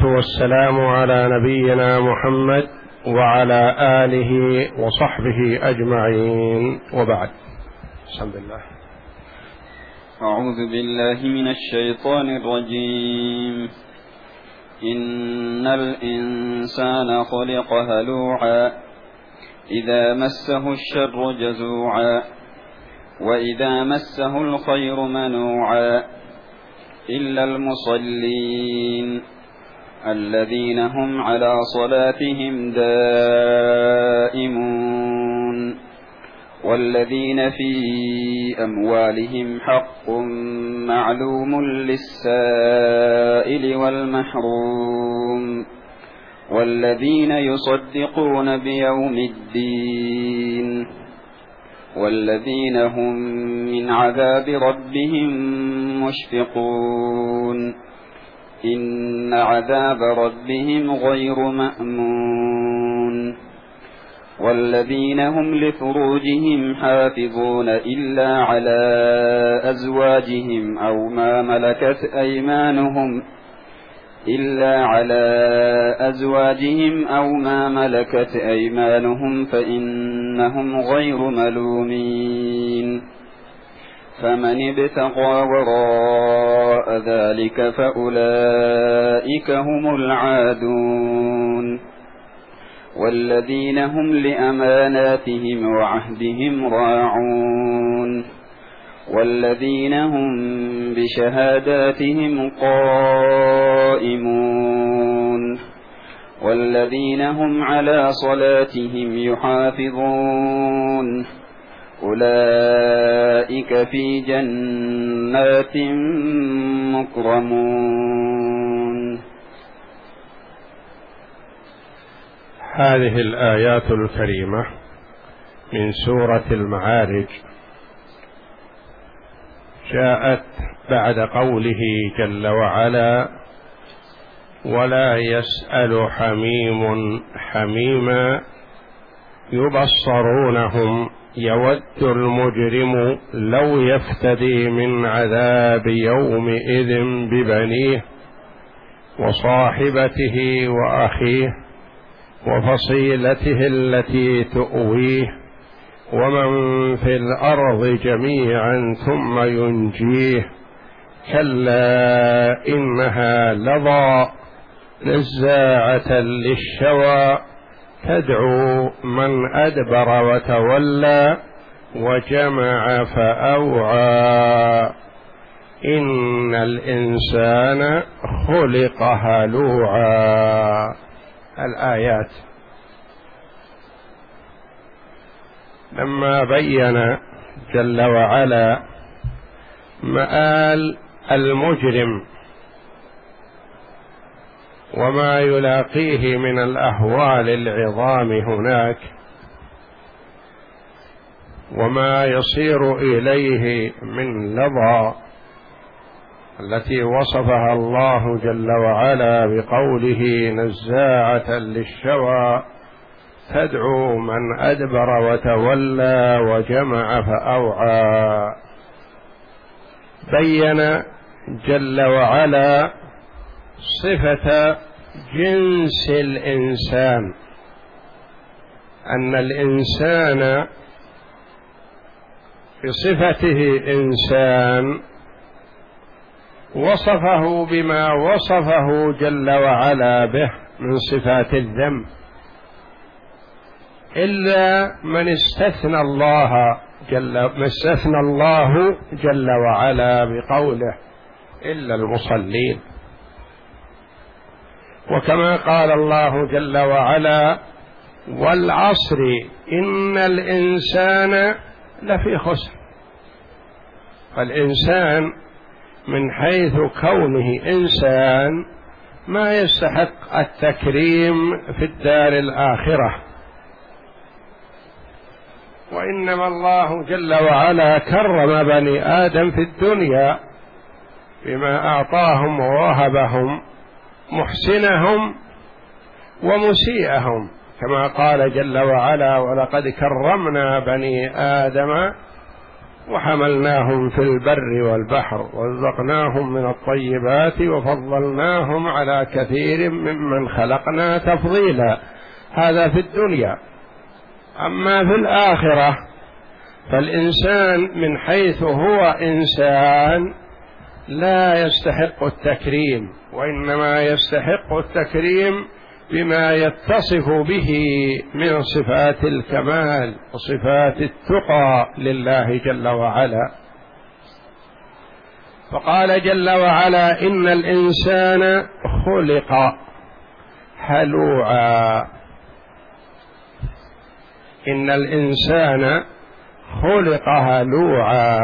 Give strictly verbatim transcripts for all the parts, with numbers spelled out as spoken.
والسلام على نبينا محمد وعلى آله وصحبه أجمعين، وبعد. بسم الله. أعوذ بالله من الشيطان الرجيم. إن الإنسان خلق هلوعا إذا مسه الشر جزوعا وإذا مسه الخير منوعا إلا المصلين الذين هم على صلاتهم دائمون والذين في أموالهم حق معلوم للسائل والمحروم والذين يصدقون بيوم الدين والذين هم من عذاب ربهم مشفقون إن عذاب ربهم غير مأمون والذين هم لفروجهم حافظون إلا على أزواجهم أو ما ملكت أيمانهم إلا على أزواجهم أو ما ملكت أيمانهم فإنهم غير ملومين فمن ابتغى وراء ذلك فأولئك هم العادون والذين هم لأماناتهم وعهدهم راعون والذين هم بشهاداتهم قائمون والذين هم على صلاتهم يحافظون أولئك في جنات مكرمون. هذه الآيات الكريمة من سورة المعارج جاءت بعد قوله جل وعلا: ولا يسأل حميم حميما يبصرونهم يود المجرم لو يفتدي من عذاب يومئذ ببنيه وصاحبته وأخيه وفصيلته التي تؤويه ومن في الأرض جميعا ثم ينجيه كلا إنها لظى نزاعة للشوى تدعو من أدبر وتولى وجمع فأوعى إن الإنسان خلق هلوعا. الآيات لما بين جل وعلا مآل المجرم وما يلاقيه من الأهوال العظام هناك وما يصير إليه من لظى التي وصفها الله جل وعلا بقوله نزاعة للشوى تدعو من أدبر وتولى وجمع فأوعى، بين جل وعلا صفة جنس الإنسان، أن الإنسان بصفته إنسان وصفه بما وصفه جل وعلا به من صفات الذنب، إلا من استثنى الله جل ما استثنى الله جل وعلا بقوله إلا المصلين. وكما قال الله جل وعلا والعصر إن الإنسان لفي خسر، فالإنسان من حيث كونه إنسان ما يستحق التكريم في الدار الآخرة، وإنما الله جل وعلا كرم بني آدم في الدنيا بما أعطاهم ووهبهم محسنهم ومسيئهم، كما قال جل وعلا ولقد كرمنا بني آدم وحملناهم في البر والبحر ورزقناهم من الطيبات وفضلناهم على كثير ممن خلقنا تفضيلا. هذا في الدنيا. أما في الآخرة فالإنسان من حيث هو إنسان لا يستحق التكريم، وإنما يستحق التكريم بما يتصف به من صفات الكمال وصفات التقى لله جل وعلا. فقال جل وعلا: إن الإنسان خلق هلوعا. إن الإنسان خلق هلوعا.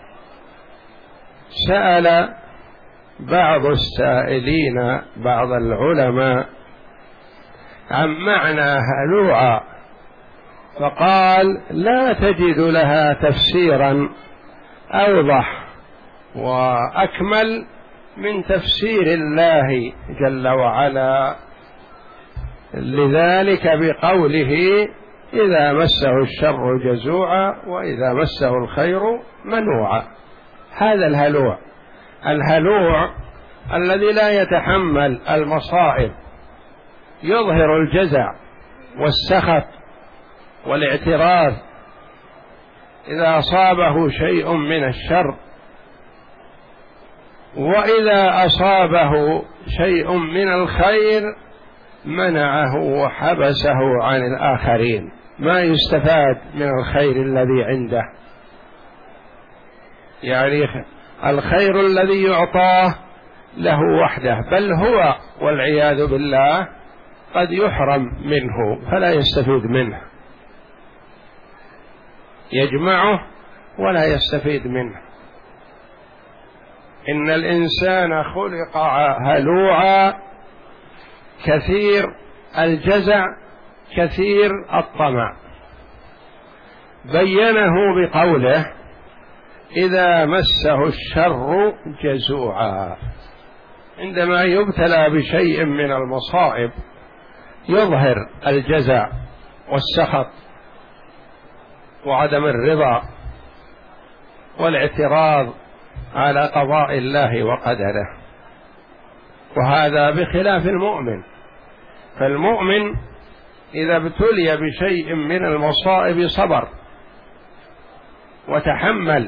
سأل بعض السائلين بعض العلماء عن معنى هلوعا، فقال: لا تجد لها تفسيرا أوضح وأكمل من تفسير الله جل وعلا لذلك بقوله: إذا مسه الشر جزوعا وإذا مسه الخير منوعا. هذا الهلوع. الهلوع الذي لا يتحمل المصائب، يظهر الجزع والسخط والاعتراض إذا أصابه شيء من الشر، وإذا أصابه شيء من الخير منعه وحبسه عن الآخرين، ما يستفاد من الخير الذي عنده. يعني الخير الذي يعطاه له وحده، بل هو والعياذ بالله قد يحرم منه فلا يستفيد منه، يجمعه ولا يستفيد منه. إن الإنسان خلق هلوعا كثير الجزع كثير الطمع. بينه بقوله: إذا مسه الشر جزوعا. عندما يبتلى بشيء من المصائب يظهر الجزع والسخط وعدم الرضا والاعتراض على قضاء الله وقدره، وهذا بخلاف المؤمن. فالمؤمن إذا ابتلي بشيء من المصائب صبر وتحمل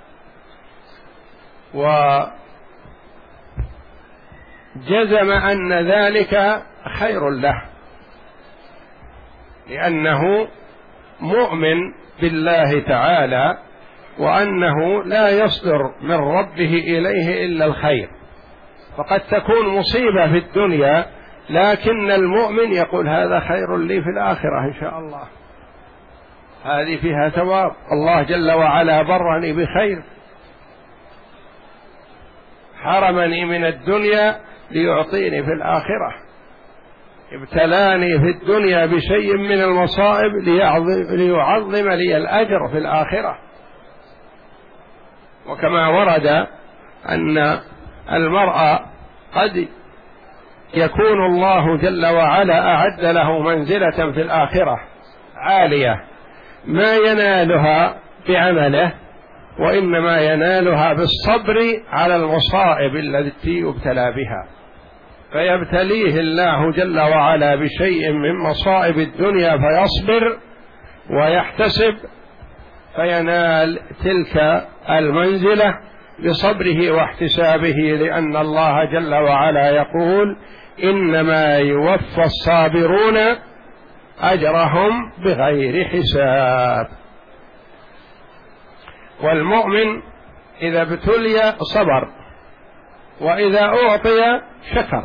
وجزم أن ذلك خير له، لأنه مؤمن بالله تعالى وأنه لا يصدر من ربه إليه إلا الخير. فقد تكون مصيبة في الدنيا لكن المؤمن يقول: هذا خير لي في الآخرة إن شاء الله، هذه فيها ثواب، الله جل وعلا برني بخير، حرمني من الدنيا ليعطيني في الآخرة، ابتلاني في الدنيا بشيء من المصائب ليعظم لي الأجر في الآخرة. وكما ورد أن المرء قد يكون الله جل وعلا أعد له منزلة في الآخرة عالية ما ينالها بعمله، وإنما ينالها بالصبر على المصائب التي يبتلى بها. فيبتليه الله جل وعلا بشيء من مصائب الدنيا فيصبر ويحتسب فينال تلك المنزلة بصبره واحتسابه، لأن الله جل وعلا يقول: إنما يوفى الصابرون أجرهم بغير حساب. والمؤمن إذا ابتلي صبر، وإذا أعطي شكر.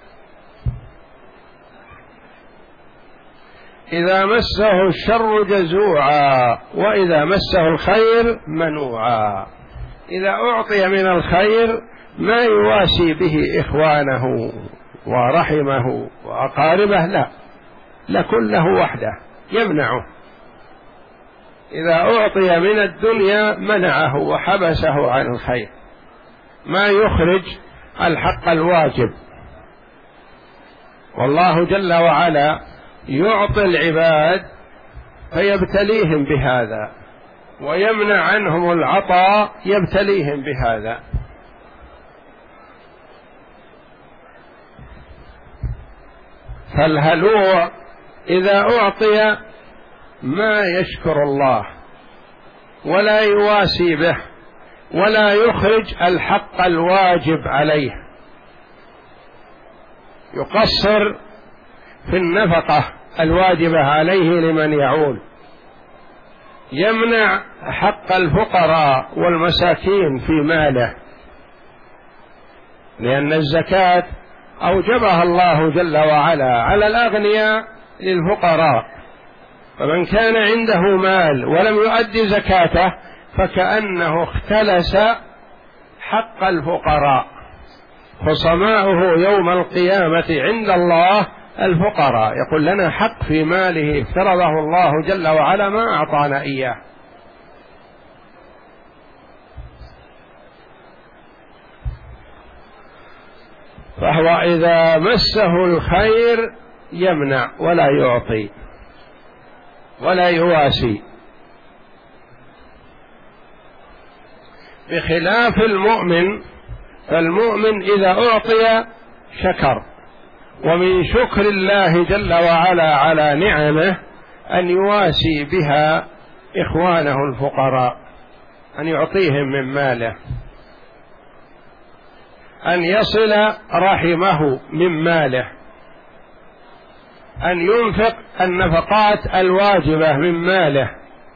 إذا مسه الشر جزوعا وإذا مسه الخير منوعا. إذا أعطي من الخير ما يواسي به إخوانه ورحمه وأقاربه، لا لكله وحده يمنعه. إذا أعطي من الدنيا منعه وحبسه عن الخير، ما يخرج الحق الواجب. والله جل وعلا يعطي العباد فيبتليهم بهذا، ويمنع عنهم العطاء يبتليهم بهذا. فالهلوع إذا أعطي ما يشكر الله ولا يواسي به ولا يخرج الحق الواجب عليه، يقصر في النفقة الواجبة عليه لمن يعول، يمنع حق الفقراء والمساكين في ماله، لأن الزكاة أوجبها الله جل وعلا على الأغنياء للفقراء، فمن كان عنده مال ولم يؤدي زكاته فكأنه اختلس حق الفقراء، خصماؤه يوم القيامة عند الله الفقراء، يقول لنا حق في ماله افترضه الله جل وعلا ما أعطانا إياه. فهو إذا مسه الخير يمنع ولا يعطي ولا يواسي، بخلاف المؤمن، فالمؤمن إذا أعطي شكر، ومن شكر الله جل وعلا على نعمه أن يواسي بها إخوانه الفقراء، أن يعطيهم من ماله، أن يصل رحمه من ماله، أن ينفق النفقات الواجبة من ماله،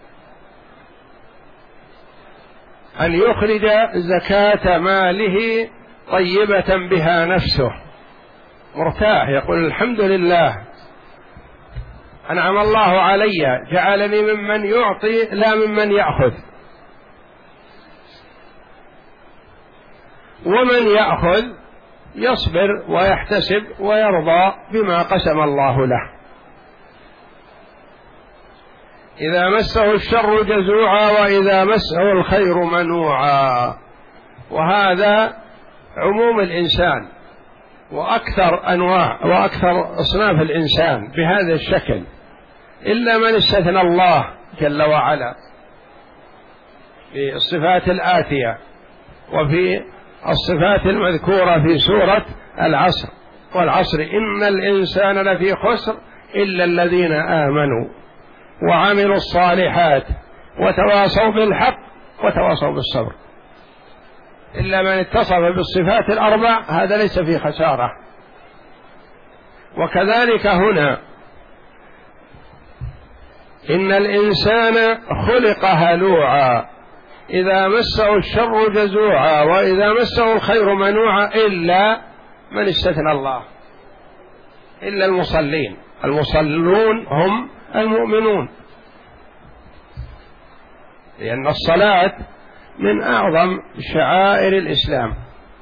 أن يخرج زكاة ماله طيبة بها نفسه مرتاح، يقول الحمد لله أنعم الله علي جعلني ممن يعطي لا ممن يأخذ. ومن يأخذ يصبر ويحتسب ويرضى بما قسم الله له. إذا مسه الشر جزوعا وإذا مسه الخير منوعا، وهذا عموم الإنسان وأكثر أنواع وأكثر أصناف الإنسان بهذا الشكل، إلا من استثنى الله جل وعلا في الصفات الآتية وفي الصفات المذكورة في سورة العصر، والعصر إن الإنسان لفي خسر إلا الذين آمنوا وعملوا الصالحات وتواصوا بالحق وتواصوا بالصبر. إلا من اتصف بالصفات الأربع هذا ليس في خسارة. وكذلك هنا إن الإنسان خلق هلوعا، إذا مسه الشر جزوعا وإذا مسه الخير منوعا، إلا من استثنى الله، إلا المصلين. المصلون هم المؤمنون، لأن الصلاة من أعظم شعائر الإسلام،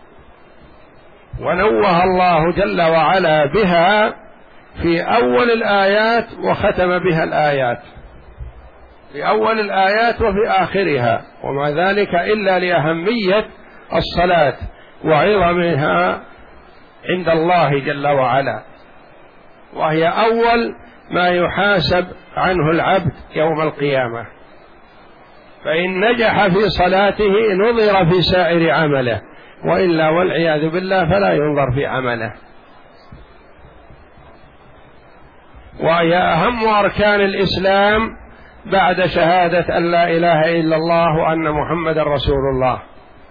ونوه الله جل وعلا بها في أول الآيات وختم بها الآيات، في أول الآيات وفي آخرها، وما ذلك إلا لأهمية الصلاة وعظمها عند الله جل وعلا، وهي أول ما يحاسب عنه العبد يوم القيامة. فإن نجح في صلاته نظر في سائر عمله، وإلا والعياذ بالله فلا ينظر في عمله. وهي أهم أركان الإسلام بعد شهادة أن لا إله إلا الله وأن محمد رسول الله،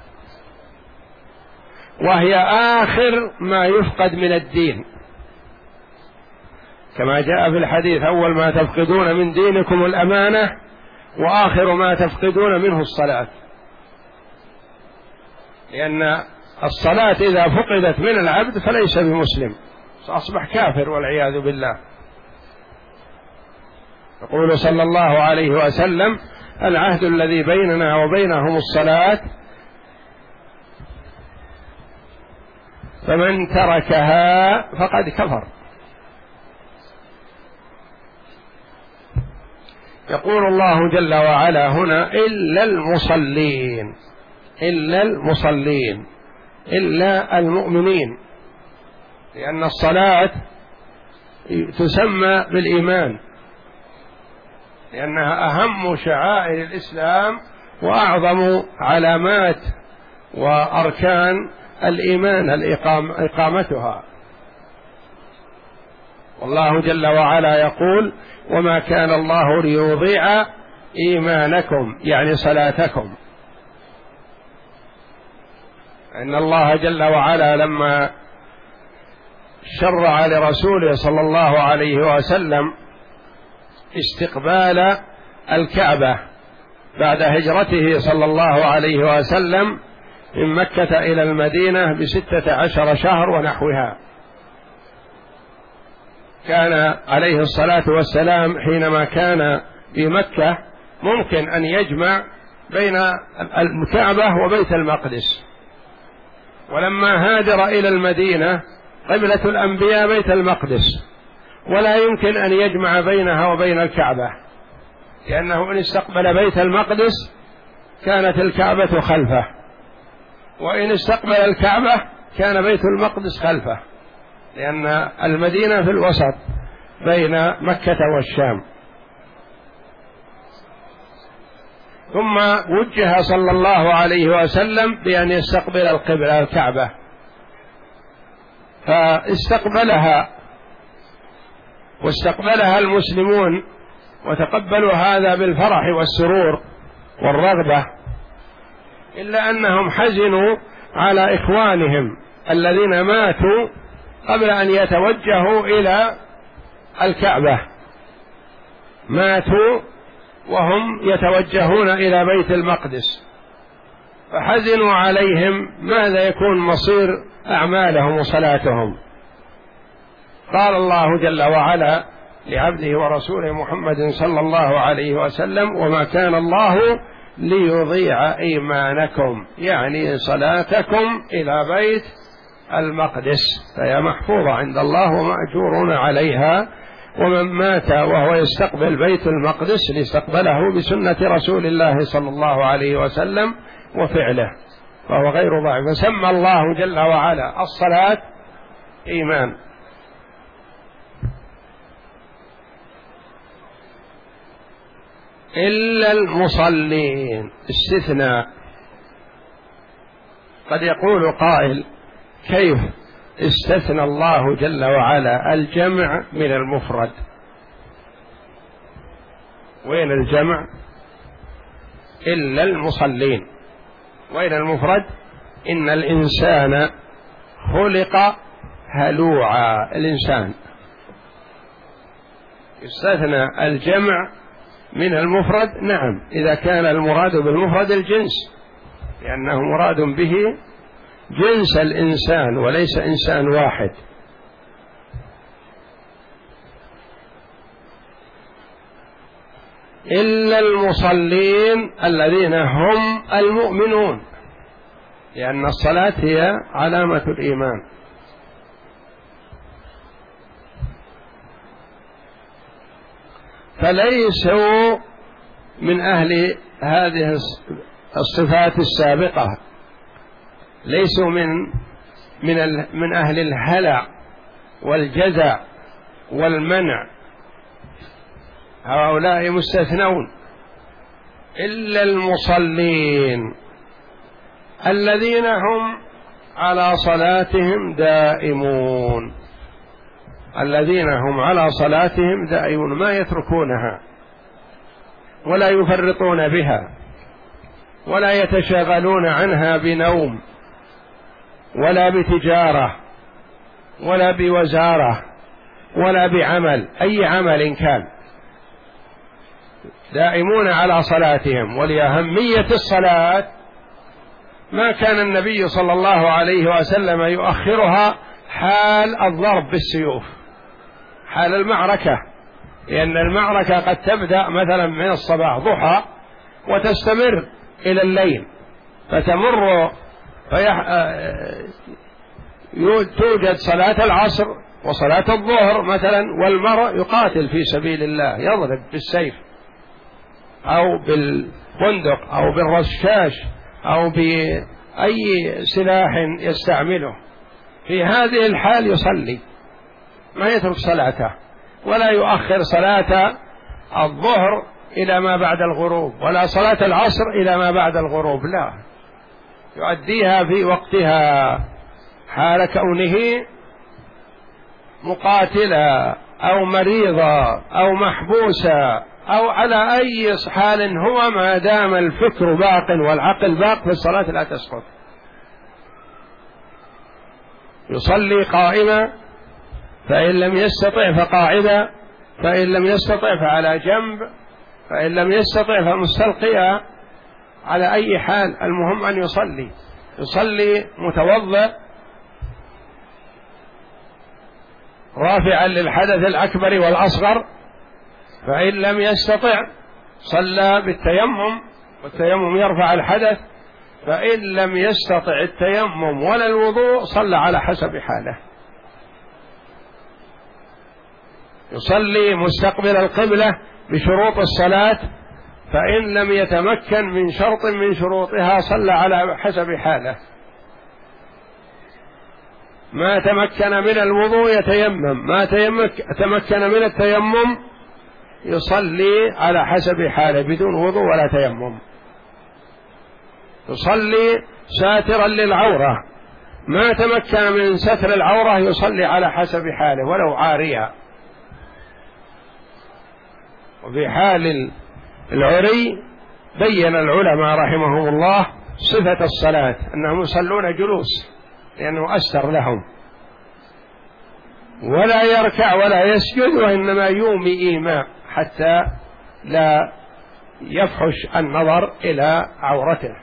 وهي آخر ما يفقد من الدين، كما جاء في الحديث: أول ما تفقدون من دينكم الأمانة وآخر ما تفقدون منه الصلاة. لأن الصلاة إذا فقدت من العبد فليس بمسلم، أصبح كافر والعياذ بالله. يقول صلى الله عليه وسلم: العهد الذي بيننا وبينهم الصلاة، فمن تركها فقد كفر. يقول الله جل وعلا هنا: إلا المصلين، إلا المصلين، إلا المؤمنين، لأن الصلاة تسمى بالإيمان، لأنها أهم شعائر الإسلام وأعظم علامات وأركان الإيمان الإقام إقامتها. والله جل وعلا يقول: وما كان الله ليضيع إيمانكم، يعني صلاتكم. إن الله جل وعلا لما شرع لرسوله صلى الله عليه وسلم استقبال الكعبة بعد هجرته صلى الله عليه وسلم من مكة إلى المدينة بستة عشر شهر ونحوها، كان عليه الصلاة والسلام حينما كان في مكة ممكن أن يجمع بين الكعبة وبيت المقدس، ولما هاجر إلى المدينة قبلة الأنبياء بيت المقدس، ولا يمكن أن يجمع بينها وبين الكعبة، لأنه إن استقبل بيت المقدس كانت الكعبة خلفه، وإن استقبل الكعبة كان بيت المقدس خلفه، لأن المدينة في الوسط بين مكة والشام. ثم وجه صلى الله عليه وسلم بأن يستقبل القبلة الكعبة، فاستقبلها واستقبلها المسلمون وتقبلوا هذا بالفرح والسرور والرغبة، إلا أنهم حزنوا على إخوانهم الذين ماتوا قبل أن يتوجهوا إلى الكعبة، ماتوا وهم يتوجهون إلى بيت المقدس، فحزنوا عليهم ماذا يكون مصير أعمالهم وصلاتهم. قال الله جل وعلا لعبده ورسوله محمد صلى الله عليه وسلم: وما كان الله ليضيع إيمانكم، يعني صلاتكم إلى بيت المقدس، فهي محفوظة عند الله ومأجورون عليها. ومن مات وهو يستقبل بيت المقدس لاستقبله بسنة رسول الله صلى الله عليه وسلم وفعله، فهو غير ضعيف. فسمى الله جل وعلا الصلاة إيمان. إلا المصلين، استثناء. قد يقول قائل: كيف استثنى الله جل وعلا الجمع من المفرد؟ وين الجمع؟ إلا المصلين. وين المفرد؟ إن الإنسان خلق هلوعا. الإنسان استثنى الجمع من المفرد، نعم، إذا كان المراد بالمفرد الجنس، لأنه مراد به جنس الإنسان وليس إنسان واحد. إلا المصلين الذين هم المؤمنون، لأن الصلاة هي علامة الإيمان. فليسوا من أهل هذه الصفات السابقة، ليسوا من من من أهل الهلع والجزع والمنع، هؤلاء مستثنون. إلا المصلين الذين هم على صلاتهم دائمون، الذين هم على صلاتهم دائمون، ما يتركونها ولا يفرطون بها ولا يتشاغلون عنها بنوم ولا بتجارة ولا بوزارة ولا بعمل، أي عمل كان، دائمون على صلاتهم. ولأهمية الصلاة ما كان النبي صلى الله عليه وسلم يؤخرها حال الضرب بالسيوف، حال المعركة، لأن المعركة قد تبدأ مثلا من الصباح ضحى وتستمر إلى الليل، فتمر فيح... توجد صلاة العصر وصلاة الظهر مثلا، والمرء يقاتل في سبيل الله، يضرب بالسيف أو بالبندق أو بالرشاش أو بأي سلاح يستعمله، في هذه الحال يصلي، ما يترك صلاته ولا يؤخر صلاة الظهر إلى ما بعد الغروب، ولا صلاة العصر إلى ما بعد الغروب، لا، يؤديها في وقتها حال كونه مقاتلا أو مريضا أو محبوسا أو على أي حال هو، ما دام الفكر باق والعقل باق فالصلاة لا تسقط. يصلي قائما، فإن لم يستطع فقاعدا، فإن لم يستطع فعلى جنب، فإن لم يستطع فمستلقيا، على أي حال المهم أن يصلي. يصلي متوضئ رافعا للحدث الأكبر والأصغر، فإن لم يستطع صلى بالتيمم، والتيمم يرفع الحدث، فإن لم يستطع التيمم ولا الوضوء صلى على حسب حاله. يصلي مستقبل القبلة بشروط الصلاة، فإن لم يتمكن من شرط من شروطها صلى على حسب حاله. ما تمكن من الوضوء يتيمم، ما تمكن من التيمم يصلي على حسب حاله بدون وضوء ولا تيمم. يصلي ساترا للعورة، ما تمكن من ستر العورة يصلي على حسب حاله ولو عاريا. وفي حال العري بين العلماء رحمهم الله صفة الصلاة أنهم يصلون جلوس لأنه أستر لهم، ولا يركع ولا يسجد، وإنما يومي إيماء حتى لا يفحش النظر إلى عورته.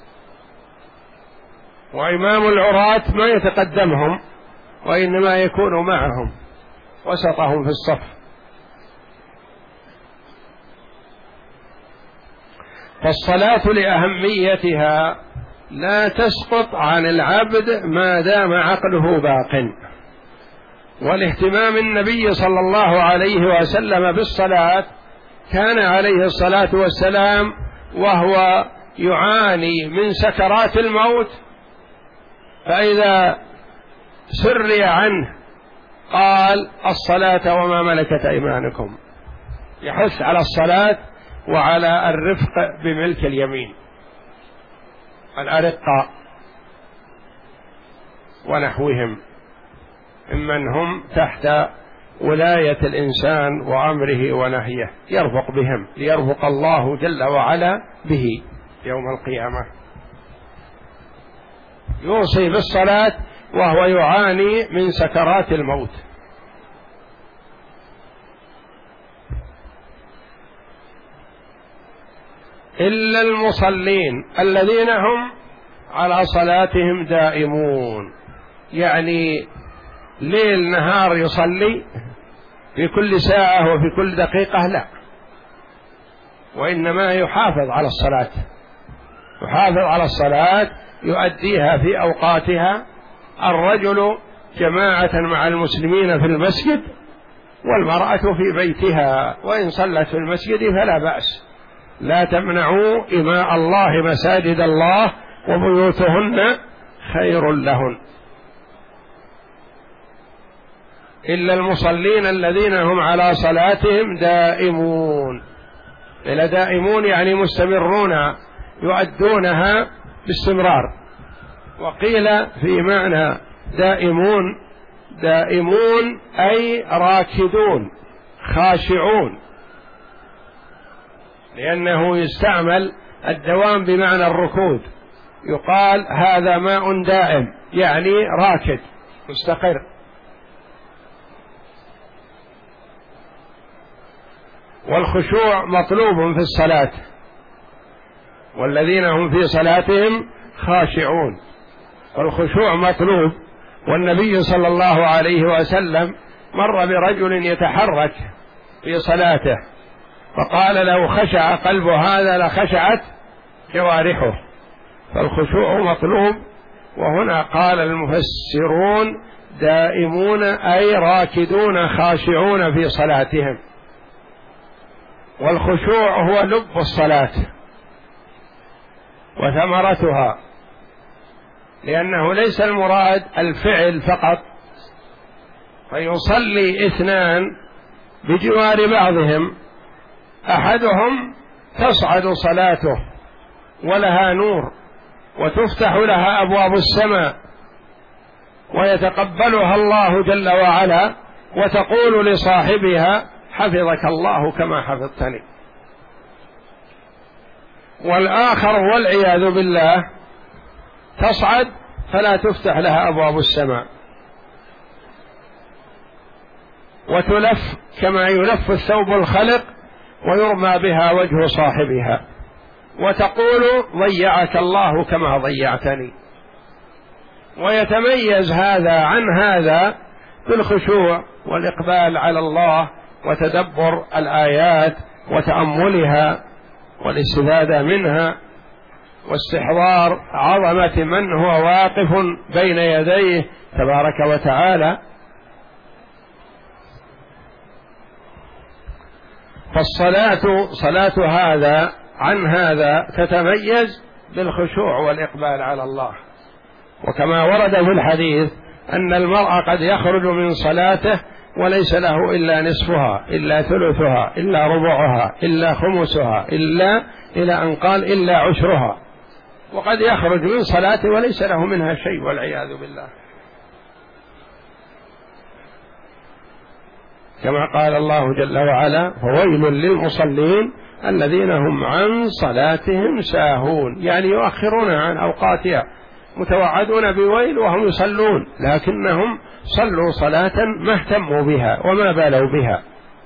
وإمام العراة ما يتقدمهم، وإنما يكون معهم وسطهم في الصف. فالصلاة لأهميتها لا تسقط عن العبد ما دام عقله باق. والاهتمام النبي صلى الله عليه وسلم بالصلاة، كان عليه الصلاة والسلام وهو يعاني من سكرات الموت، فإذا سري عنه قال الصلاة وما ملكت أيمانكم، يحث على الصلاة وعلى الرفق بملك اليمين، الأرقاء ونحوهم ممن هم تحت ولاية الإنسان وأمره ونهيه، يرفق بهم ليرفق الله جل وعلا به يوم القيامة. يوصي بالصلاة وهو يعاني من سكرات الموت. إلا المصلين الذين هم على صلاتهم دائمون، يعني ليل نهار يصلي في كل ساعة وفي كل دقيقة، لا، وإنما يحافظ على الصلاة، يحافظ على الصلاة يؤديها في أوقاتها. الرجل جماعة مع المسلمين في المسجد، والمرأة في بيتها، وإن صلت في المسجد فلا بأس. لا تمنعوا إماء الله مساجد الله وبيوتهن خير لهن. إلا المصلين الذين هم على صلاتهم دائمون. إلى دائمون يعني مستمرون يؤدونها باستمرار. وقيل في معنى دائمون دائمون أي راكدون خاشعون، لأنه يستعمل الدوام بمعنى الركود. يقال هذا ماء دائم، يعني راكد مستقر. والخشوع مطلوب في الصلاة، والذين هم في صلاتهم خاشعون، والخشوع مطلوب. والنبي صلى الله عليه وسلم مر برجل يتحرك في صلاته، فقال لو خشع قلب هذا لخشعت جوارحه، فالخشوع مطلوب. وهنا قال المفسرون دائمون أي راكدون خاشعون في صلاتهم. والخشوع هو لب الصلاة وثمرتها، لأنه ليس المراد الفعل فقط، فيصلي اثنان بجوار بعضهم أحدهم تصعد صلاته ولها نور وتفتح لها أبواب السماء ويتقبلها الله جل وعلا وتقول لصاحبها حفظك الله كما حفظتني. والآخر والعياذ بالله تصعد فلا تفتح لها أبواب السماء وتلف كما يلف الثوب الخلق ويرمى بها وجه صاحبها وتقول ضيعك الله كما ضيعتني. ويتميز هذا عن هذا بالخشوع والإقبال على الله وتدبر الآيات وتأملها والاستفادة منها واستحضار عظمة من هو واقف بين يديه تبارك وتعالى. فالصلاة صلاة هذا عن هذا تتميز بالخشوع والإقبال على الله. وكما ورد في الحديث أن المرء قد يخرج من صلاته وليس له إلا نصفها إلا ثلثها إلا ربعها إلا خمسها إلا إلى أن قال إلا عشرها، وقد يخرج من صلاته وليس له منها شيء والعياذ بالله، كما قال الله جل وعلا فويل للمصلين الذين هم عن صلاتهم ساهون، يعني يؤخرون عن أوقاتها، متوعدون بويل وهم يصلون لكنهم صلوا صلاة ما اهتموا بها وما بالوا بها.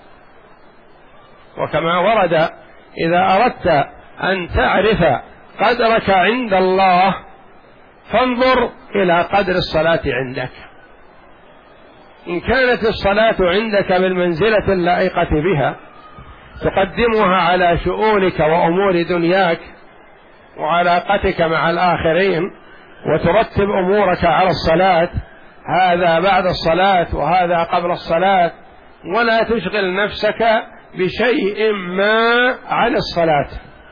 وكما ورد إذا أردت أن تعرف قدرك عند الله فانظر إلى قدر الصلاة عندك. إن كانت الصلاة عندك بالمنزلة اللائقة بها تقدمها على شؤونك وأمور دنياك وعلاقتك مع الآخرين وترتب أمورك على الصلاة، هذا بعد الصلاة وهذا قبل الصلاة، ولا تشغل نفسك بشيء ما عن الصلاة،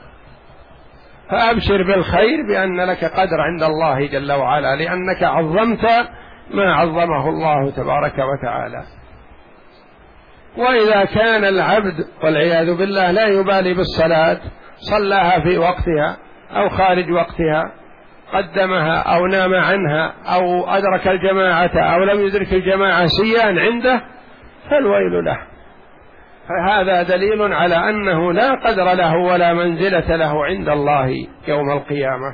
فأبشر بالخير بأن لك قدر عند الله جل وعلا لأنك عظمت ما عظمه الله تبارك وتعالى. وإذا كان العبد والعياذ بالله لا يبالي بالصلاة صلاها في وقتها أو خارج وقتها، قدمها أو نام عنها أو أدرك الجماعة أو لم يدرك الجماعة سيان عنده فالويل له، فهذا دليل على أنه لا قدر له ولا منزلة له عند الله يوم القيامة.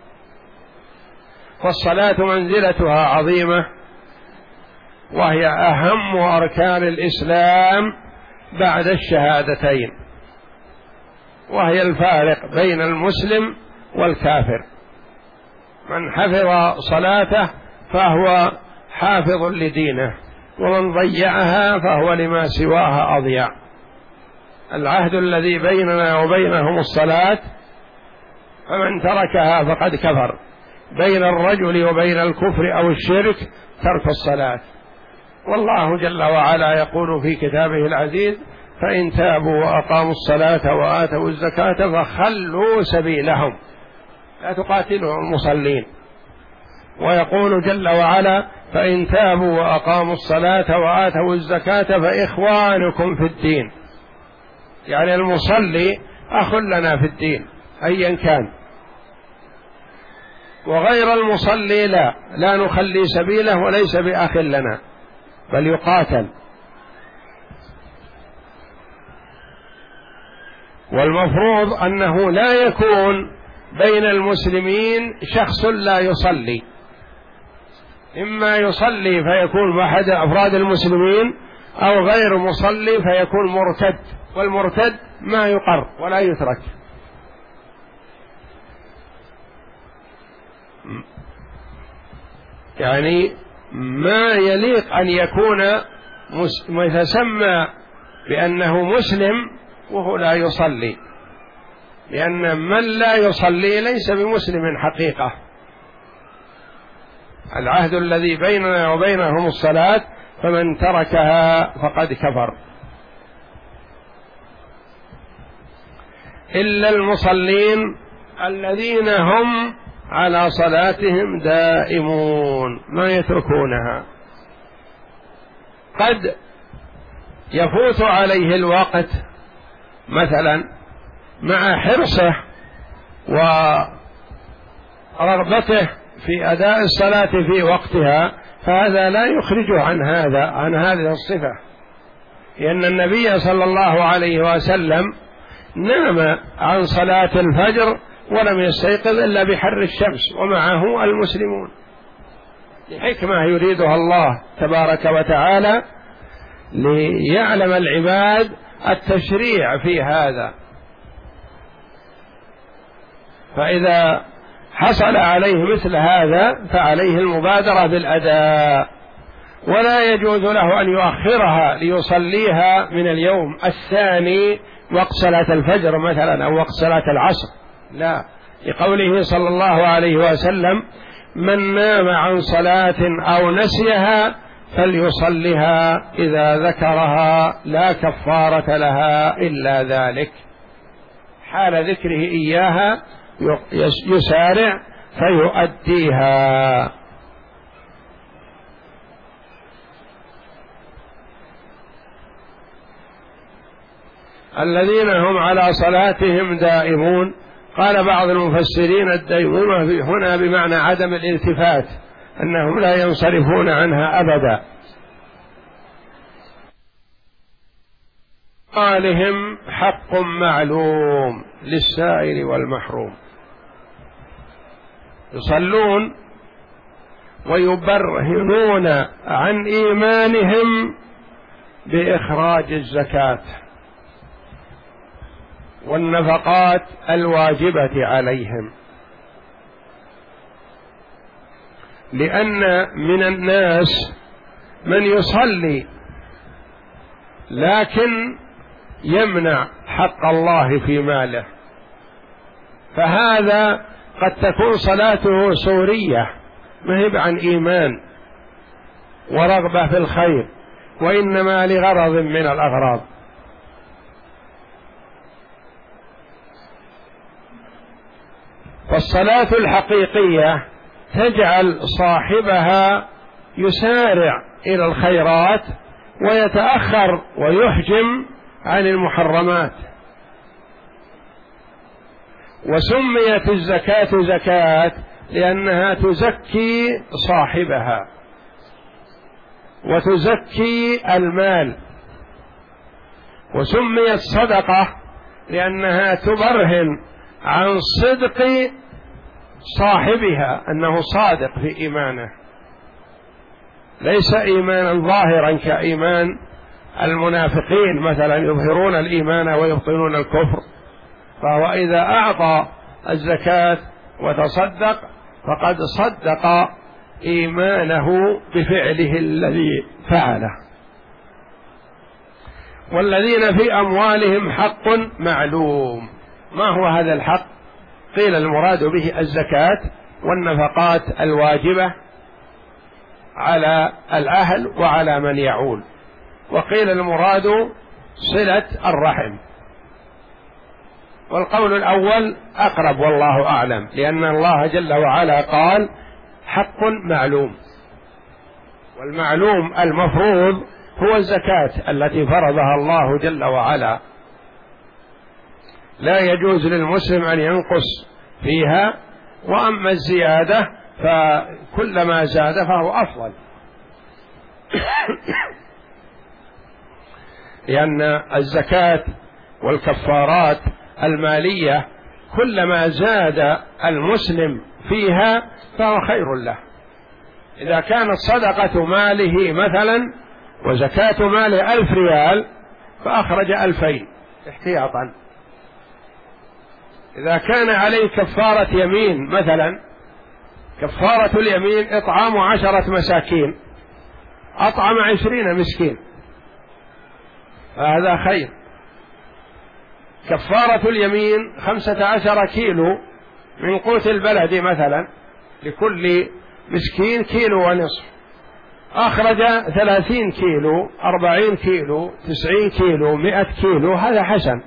فالصلاة منزلتها عظيمة وهي أهم أركان الإسلام بعد الشهادتين، وهي الفارق بين المسلم والكافر. من حفظ صلاته فهو حافظ لدينه، ومن ضيعها فهو لما سواها أضيع. العهد الذي بيننا وبينهم الصلاة، فمن تركها فقد كفر. بين الرجل وبين الكفر أو الشرك ترك الصلاة. والله جل وعلا يقول في كتابه العزيز فإن تابوا وأقاموا الصلاة وآتوا الزكاة فخلوا سبيلهم، لا تقاتلوا المصلين. ويقول جل وعلا فإن تابوا وأقاموا الصلاة وآتوا الزكاة فإخوانكم في الدين، يعني المصلي أخ لنا في الدين أيا كان، وغير المصلي لا لا نخلي سبيله وليس بأخ لنا بل يقاتل. والمفروض أنه لا يكون بين المسلمين شخص لا يصلي، إما يصلي فيكون أحد أفراد المسلمين أو غير مصلي فيكون مرتد، والمرتد ما يقر ولا يترك. يعني ما يليق أن يكون متسمى بأنه مسلم وهو لا يصلي، لأن من لا يصلي ليس بمسلم حقيقة. العهد الذي بيننا وبينهم الصلاة، فمن تركها فقد كفر. إلا المصلين الذين هم على صلاتهم دائمون ما يتركونها. قد يفوت عليه الوقت مثلا مع حرصه ورغبته في أداء الصلاة في وقتها، فهذا لا يخرجه عن هذا عن هذه الصفة، لأن النبي صلى الله عليه وسلم نام عن صلاة الفجر ولم يستيقظ إلا بحر الشمس ومعه المسلمون، لحكمة يريدها الله تبارك وتعالى ليعلم العباد التشريع في هذا. فإذا حصل عليه مثل هذا فعليه المبادرة بالأداء، ولا يجوز له أن يؤخرها ليصليها من اليوم الثاني وقت صلاة الفجر مثلا أو وقت صلاة العصر، لا، لقوله صلى الله عليه وسلم: من نام عن صلاة أو نسيها فليصلها إذا ذكرها لا كفارة لها إلا ذلك. حال ذكره إياها يسارع فيؤديها. الذين هم على صلاتهم دائمون، قال بعض المفسرين الديمومة هنا بمعنى عدم الالتفات، أنهم لا ينصرفون عنها أبدا. عليهم حق معلوم للسائل والمحروم، يصلون ويبرهنون عن إيمانهم بإخراج الزكاة والنفقات الواجبة عليهم، لأن من الناس من يصلي لكن يمنع حق الله في ماله، فهذا قد تكون صلاته صورية مهب عن إيمان ورغبة في الخير، وإنما لغرض من الأغراض. فالصلاة الحقيقية تجعل صاحبها يسارع إلى الخيرات ويتأخر ويحجم عن المحرمات. وسميت الزكاة زكاة لأنها تزكي صاحبها وتزكي المال، وسميت صدقة لأنها تبرهن عن صدق صاحبها، أنه صادق في إيمانه، ليس إيمانا ظاهرا كإيمان المنافقين مثلا يظهرون الإيمان ويبطنون الكفر. فهو إذا أعطى الزكاة وتصدق فقد صدق إيمانه بفعله الذي فعله. والذين في أموالهم حق معلوم، ما هو هذا الحق؟ قيل المراد به الزكاة والنفقات الواجبة على الأهل وعلى من يعول، وقيل المراد صلة الرحم، والقول الأول أقرب والله أعلم، لأن الله جل وعلا قال حق معلوم، والمعلوم المفروض هو الزكاة التي فرضها الله جل وعلا، لا يجوز للمسلم أن ينقص فيها، وأما الزيادة فكلما زاد فهو أفضل لأن الزكاة والكفارات المالية كلما زاد المسلم فيها فهو خير له. إذا كانت صدقة ماله مثلا وزكاة ماله ألف ريال فأخرج ألفين احتياطا. إذا كان عليه كفارة يمين مثلا، كفارة اليمين إطعام عشرة مساكين، أطعم عشرين مسكين، هذا خير. كفارة اليمين خمسة عشر كيلو من قوت البلد مثلا، لكل مسكين كيلو ونصف، أخرج ثلاثين كيلو، أربعين كيلو، تسعين كيلو، مئة كيلو، هذا حسن.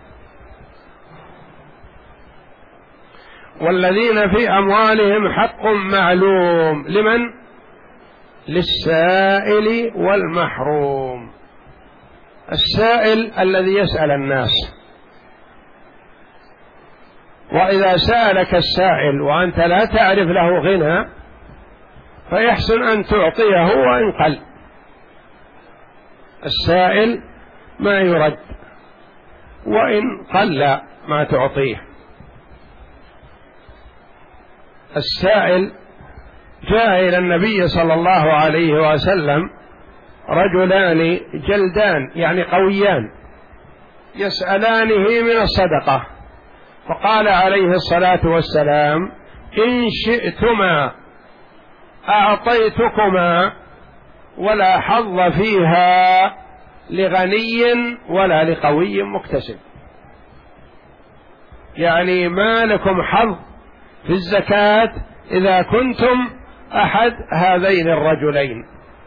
والذين في أموالهم حق معلوم لمن؟ للسائل والمحروم. السائل الذي يسأل الناس وإذا سألك السائل وأنت لا تعرف له غنى فيحسن أن تعطيه وإن قل. السائل ما يرد وإن قل ما تعطيه. السائل جاء إلى النبي صلى الله عليه وسلم رجلان جلدان يعني قويان يسألانه من الصدقة، فقال عليه الصلاة والسلام: إن شئتما أعطيتكما ولا حظ فيها لغني ولا لقوي مكتسب. يعني ما لكم حظ في الزكاة إذا كنتم أحد هذين الرجلين،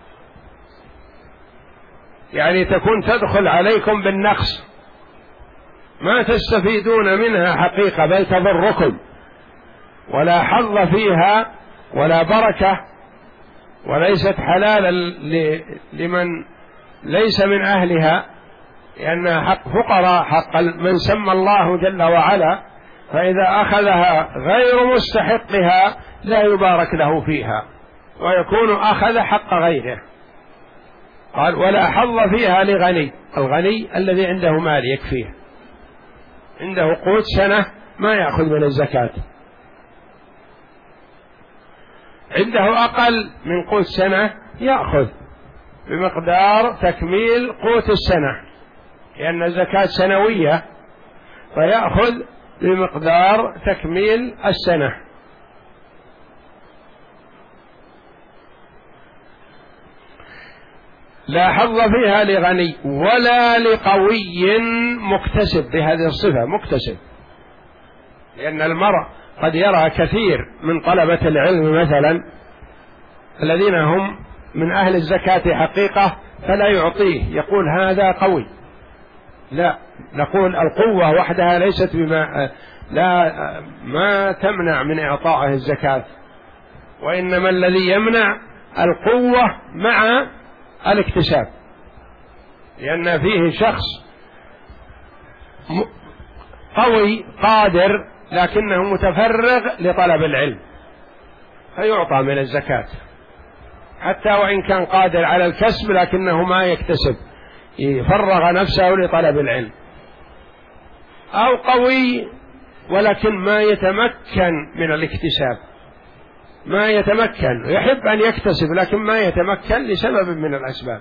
يعني تكون تدخل عليكم بالنقص، ما تستفيدون منها حقيقة بل تضركم، ولا حظ فيها ولا بركة، وليست حلالا لمن ليس من أهلها، لأنها حق فقراء، حق من سمى الله جل وعلا، فإذا أخذها غير مستحقها لا يبارك له فيها ويكون أخذ حق غيره. قال: ولا حظ فيها لغني. الغني الذي عنده مال يكفيه، عنده قوت سنة ما يأخذ من الزكاة، عنده أقل من قوت سنة يأخذ بمقدار تكميل قوت السنة، لأن الزكاة سنوية، فيأخذ بمقدار تكميل السنة. لا حظ فيها لغني ولا لقوي مكتسب، بهذه الصفة مكتسب، لأن المرء قد يرى كثير من طلبة العلم مثلا الذين هم من أهل الزكاة حقيقة فلا يعطيه، يقول هذا قوي. لا، نقول القوة وحدها ليست بما لا ما تمنع من إعطائه الزكاة، وإنما الذي يمنع القوة مع الاكتساب، لأن فيه شخص قوي قادر لكنه متفرغ لطلب العلم فيعطى من الزكاة، حتى وإن كان قادر على الكسب لكنه ما يكتسب، يفرغ نفسه لطلب العلم. أو قوي ولكن ما يتمكن من الاكتساب، ما يتمكن، يحب أن يكتسب لكن ما يتمكن لسبب من الأسباب،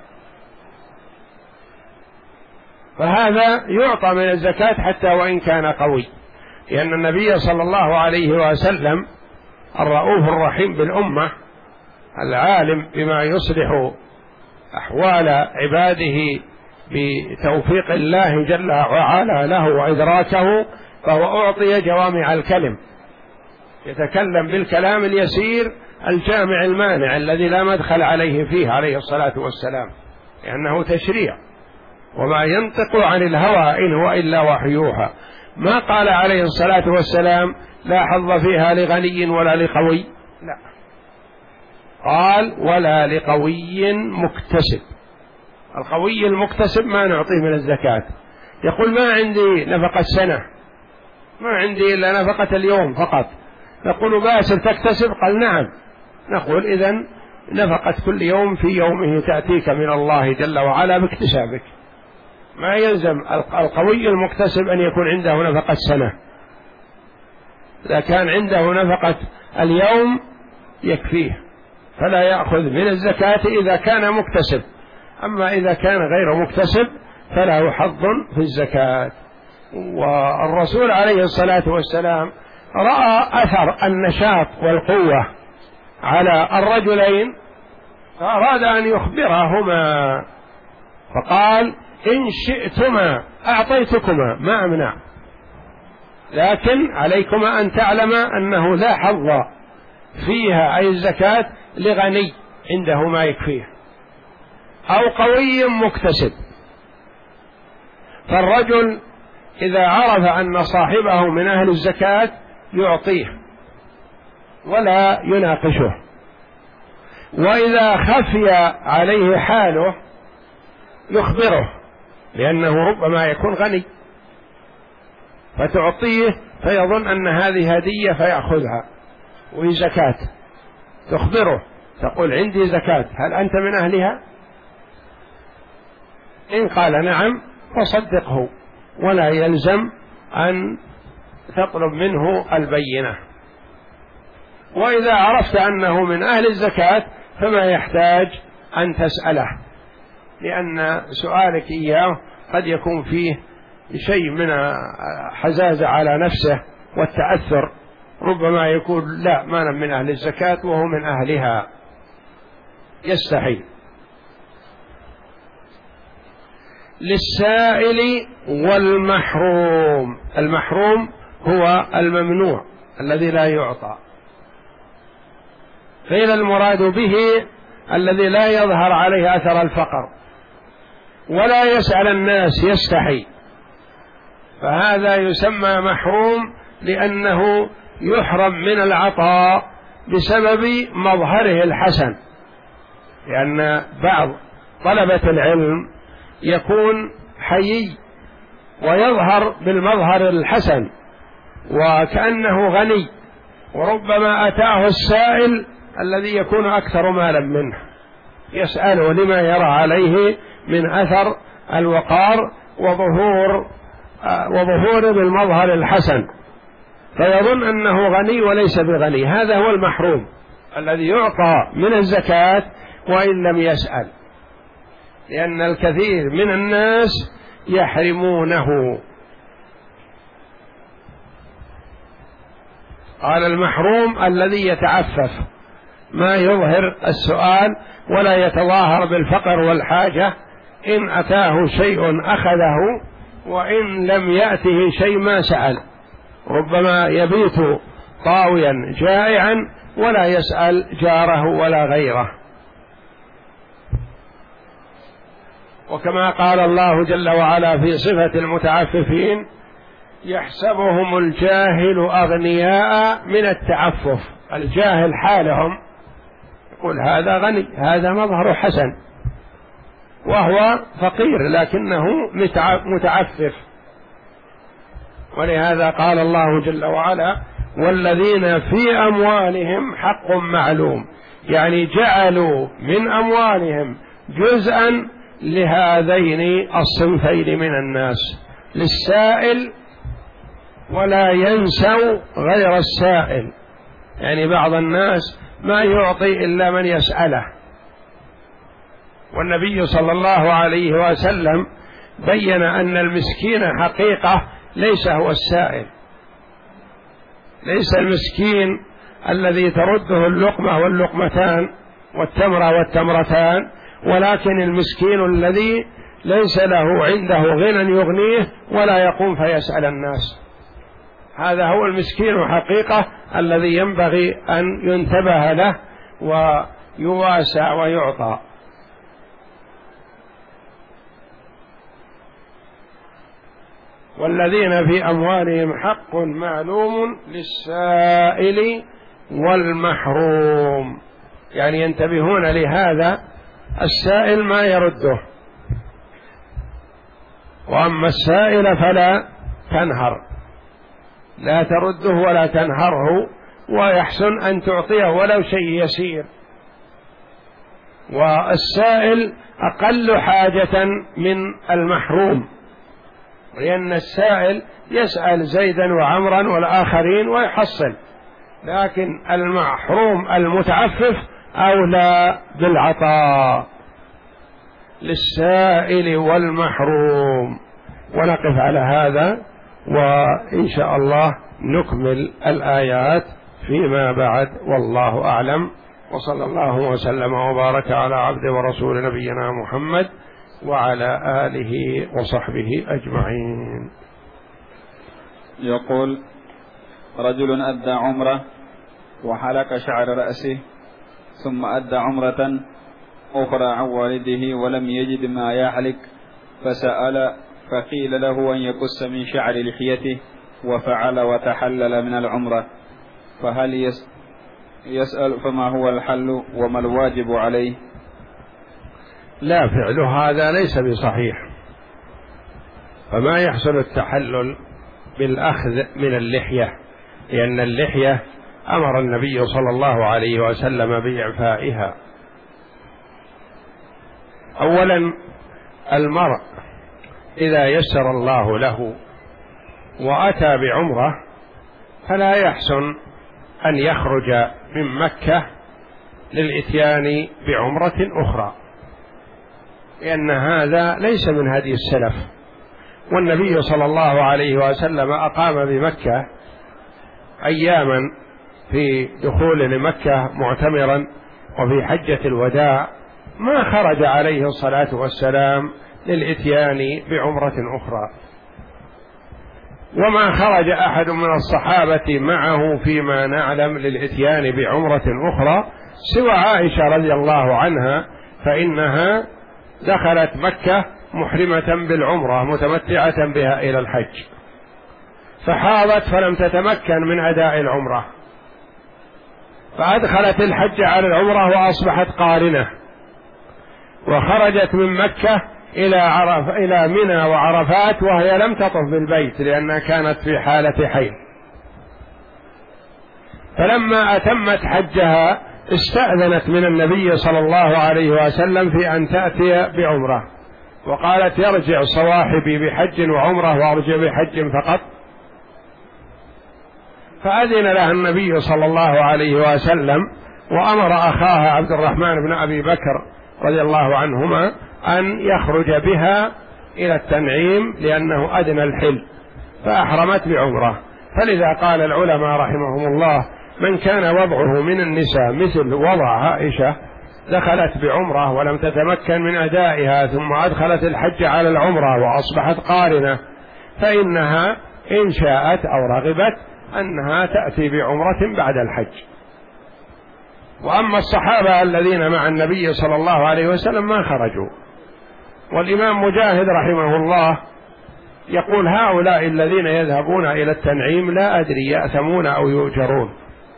فهذا يعطى من الزكاة حتى وإن كان قوي، لأن النبي صلى الله عليه وسلم الرؤوف الرحيم بالأمة العالم بما يصلح أحوال عباده بتوفيق الله جل وعلا له وإدراكه، فهو أعطي جوامع الكلم، يتكلم بالكلام اليسير الجامع المانع الذي لا مدخل عليه فيه عليه الصلاة والسلام، لأنه تشريع، وما ينطق عن الهوى إن هو إلا وحي يوحى. ما قال عليه الصلاة والسلام لا حظ فيها لغني ولا لقوي، لا، قال ولا لقوي مكتسب. القوي المكتسب ما نعطيه من الزكاة، يقول ما عندي نفقة سنة، ما عندي إلا نفقة اليوم فقط، نقول باسل تكتسب؟ قال نعم، نقول إذن نفقة كل يوم في يومه تأتيك من الله جل وعلا باكتسابك، ما يلزم القوي المكتسب أن يكون عنده نفقة سنة، إذا كان عنده نفقة اليوم يكفيه فلا يأخذ من الزكاة إذا كان مكتسب، أما إذا كان غير مكتسب فله حظ في الزكاة. والرسول عليه الصلاة والسلام رأى أثر النشاط والقوة على الرجلين فأراد أن يخبرهما، فقال إن شئتما أعطيتكما، ما أمنع، لكن عليكما أن تعلما أنه لا حظ فيها أي الزكاة لغني عنده ما يكفيه أو قوي مكتسب. فالرجل إذا عرف أن صاحبه من أهل الزكاة يعطيه ولا يناقشه، وإذا خفي عليه حاله يخبره، لأنه ربما يكون غني فتعطيه فيظن أن هذه هدية فيأخذها، وهي زكاة، تخبره تقول عندي زكاة، هل أنت من أهلها؟ إن قال نعم فصدقه، ولا يلزم أن تطلب منه البينة. وإذا عرفت أنه من أهل الزكاة فما يحتاج أن تسأله، لأن سؤالك إياه قد يكون فيه شيء من حزازة على نفسه والتأثر، ربما يقول لا ما أنا من أهل الزكاة وهو من أهلها، يستحي. للسائل والمحروم، المحروم هو الممنوع الذي لا يعطى، قيل المراد به الذي لا يظهر عليه أثر الفقر ولا يسأل الناس، يستحي، فهذا يسمى محروم لأنه يحرم من العطاء بسبب مظهره الحسن، لأن بعض طلبة العلم يكون حيي ويظهر بالمظهر الحسن وكأنه غني، وربما أتاه السائل الذي يكون أكثر مالا منه يسأله لما يرى عليه من أثر الوقار وظهور وظهور بالمظهر الحسن، فيظن أنه غني وليس بغني. هذا هو المحروم الذي يعطى من الزكاة وإن لم يسأل، لأن الكثير من الناس يحرمونه. قال المحروم الذي يتعفف، ما يظهر السؤال ولا يتظاهر بالفقر والحاجة، إن أتاه شيء أخذه وإن لم يأته شيء ما سأل، ربما يبيت طاويا جائعا ولا يسأل جاره ولا غيره. وكما قال الله جل وعلا في صفة المتعففين: يحسبهم الجاهل أغنياء من التعفف. الجاهل حالهم يقول هذا غني، هذا مظهر حسن، وهو فقير لكنه متعفف. ولهذا قال الله جل وعلا: والذين في أموالهم حق معلوم، يعني جعلوا من أموالهم جزءا لهذين الصنفين من الناس، للسائل ولا ينسوا غير السائل، يعني بعض الناس ما يعطي إلا من يسأله. والنبي صلى الله عليه وسلم بين أن المسكين حقيقة ليس هو السائل، ليس المسكين الذي ترده اللقمة واللقمتان والتمرة والتمرتان، ولكن المسكين الذي ليس له عنده غنى يغنيه ولا يقوم فيسأل الناس، هذا هو المسكين حقيقة الذي ينبغي أن ينتبه له ويواسى ويعطى. والذين في أموالهم حق معلوم للسائل والمحروم، يعني ينتبهون لهذا، السائل ما يرده، وأما السائل فلا تنهر، لا ترده ولا تنهره، ويحسن أن تعطيه ولو شيء يسير. والسائل أقل حاجة من المحروم، لأن السائل يسأل زيدا وعمرا والآخرين ويحصل، لكن المحروم المتعفف أولى بالعطاء. للسائل والمحروم. ونقف على هذا، وإن شاء الله نكمل الآيات فيما بعد، والله أعلم. وصلى الله وسلم وبارك على عبد ورسول نبينا محمد وعلى آله وصحبه أجمعين. يقول: رجل أدى عمره وحلق شعر رأسه، ثم أدى عمرة أخرى عن والده ولم يجد ما يحلق، فسأل فقيل له أن يقص من شعر لحيته، وفعل وتحلل من العمرة، فهل يسأل فما هو الحل وما الواجب عليه؟ لا، فعله هذا ليس بصحيح، فما يحصل التحلل بالأخذ من اللحية، لأن اللحية أمر النبي صلى الله عليه وسلم بإعفائها. أولا المرء إذا يسر الله له وأتى بعمرة فلا يحسن أن يخرج من مكة للإتيان بعمرة أخرى، لأن هذا ليس من هدي السلف. والنبي صلى الله عليه وسلم أقام بمكة أياما في دخول لمكة معتمرا وفي حجة الوداع، ما خرج عليه الصلاة والسلام للإتيان بعمرة أخرى، وما خرج أحد من الصحابة معه فيما نعلم للإتيان بعمرة أخرى سوى عائشة رضي الله عنها، فإنها دخلت مكة محرمة بالعمرة متمتعة بها إلى الحج، فحاضت فلم تتمكن من أداء العمرة، فأدخلت الحج على العمرة وأصبحت قارنة، وخرجت من مكة إلى عرف إلى منى وعرفات وهي لم تطف بالبيت لأنها كانت في حالة حيض. فلما أتمت حجها استأذنت من النبي صلى الله عليه وسلم في أن تأتي بعمرة، وقالت يرجع صواحبي بحج وعمرة وأرجع بحج فقط، فأذن لها النبي صلى الله عليه وسلم وأمر أخاها عبد الرحمن بن أبي بكر رضي الله عنهما أن يخرج بها إلى التنعيم لأنه أدنى الحل، فأحرمت بعمرة. فلذا قال العلماء رحمهم الله من كان وضعه من النساء مثل وضع عائشة، دخلت بعمرة ولم تتمكن من أدائها ثم أدخلت الحج على العمرة وأصبحت قارنة، فإنها إن شاءت أو رغبت أنها تأتي بعمرة بعد الحج. وأما الصحابة الذين مع النبي صلى الله عليه وسلم ما خرجوا. والإمام مجاهد رحمه الله يقول هؤلاء الذين يذهبون إلى التنعيم لا أدري يأثمون أو يؤجرون.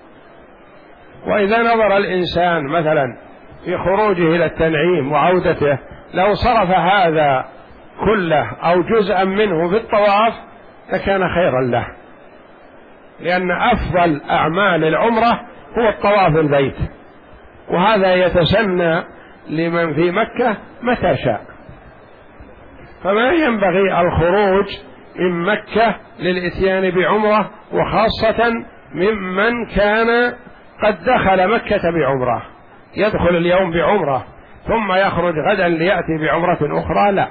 وإذا نظر الإنسان مثلا في خروجه إلى التنعيم وعودته لو صرف هذا كله أو جزءا منه في الطواف لكان خيرا له، لأن أفضل أعمال العمرة هو الطواف البيت، وهذا يتسنى لمن في مكة متى شاء، فما ينبغي الخروج من مكة للإتيان بعمرة، وخاصة ممن كان قد دخل مكة بعمرة، يدخل اليوم بعمرة ثم يخرج غدا ليأتي بعمرة أخرى، لا،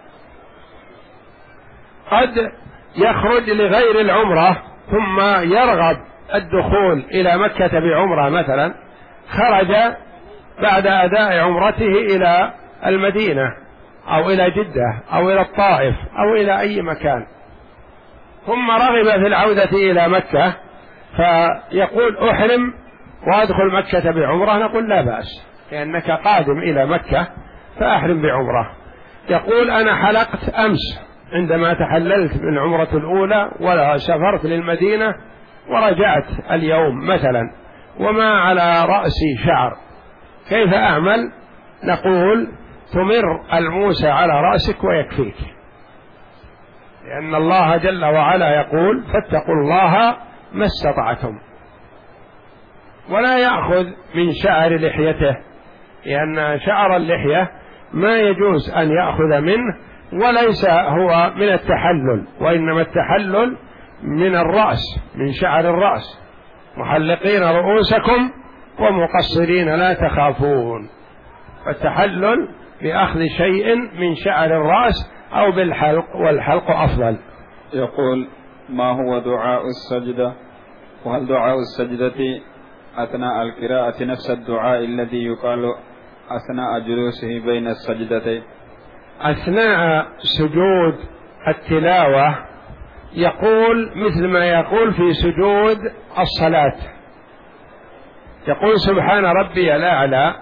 قد يخرج لغير العمرة ثم يرغب الدخول إلى مكة بعمرة، مثلا خرج بعد أداء عمرته إلى المدينة أو إلى جدة أو إلى الطائف أو إلى أي مكان، ثم رغب في العودة إلى مكة فيقول أحرم وأدخل مكة بعمرة، نقول لا بأس لأنك قادم إلى مكة فأحرم بعمرة. يقول أنا حلقت أمس عندما تحللت من عمرة الأولى ولا سافرت للمدينة ورجعت اليوم مثلا وما على رأسي شعر، كيف أعمل؟ نقول تمر الموسى على رأسك ويكفيك، لأن الله جل وعلا يقول فاتقوا الله ما استطعتم، ولا يأخذ من شعر لحيته، لأن شعر اللحية ما يجوز أن يأخذ منه، وليس هو من التحلل، وإنما التحلل من الرأس، من شعر الرأس، محلقين رؤوسكم ومقصرين لا تخافون، فالتحلل بأخذ شيء من شعر الرأس أو بالحلق، والحلق أفضل. يقول ما هو دعاء السجدة، وهل دعاء السجدة أثناء القراءة نفس الدعاء الذي يقال أثناء جلوسه بين السجدتين؟ أثناء سجود التلاوة يقول مثل ما يقول في سجود الصلاة، يقول سبحان ربي الأعلى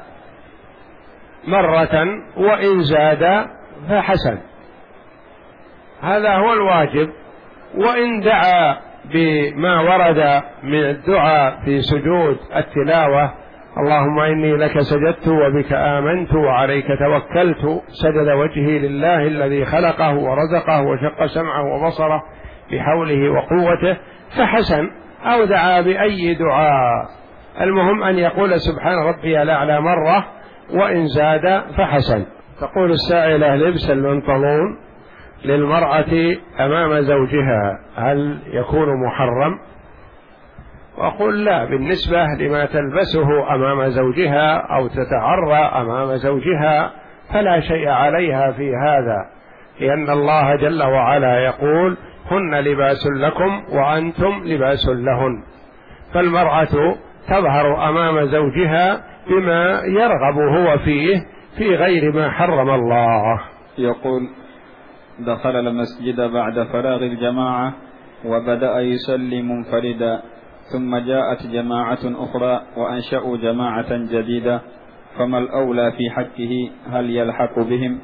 مرة، وإن زاد فحسن، هذا هو الواجب. وإن دعا بما ورد من الدعاء في سجود التلاوة اللهم إني لك سجدت وبك آمنت وعليك توكلت، سجد وجهي لله الذي خلقه ورزقه وشق سمعه وبصره بحوله وقوته فحسن، أو دعا بأي دعاء، المهم أن يقول سبحان ربي الأعلى مرة، وإن زاد فحسن. تقول السائلة: لبس البنطلون للمرأة أمام زوجها هل يكون محرم؟ وأقول لا، بالنسبة لما تلبسه أمام زوجها أو تتعرى أمام زوجها فلا شيء عليها في هذا، لأن الله جل وعلا يقول: هن لباس لكم وأنتم لباس لهن. فالمرأة تظهر أمام زوجها بما يرغب هو فيه في غير ما حرم الله. يقول: دخل المسجد بعد فراغ الجماعة وبدأ يصلي منفردا، ثم جاءت جماعة أخرى وأنشأوا جماعة جديدة، فما الأولى في حقه؟ هل يلحق بهم؟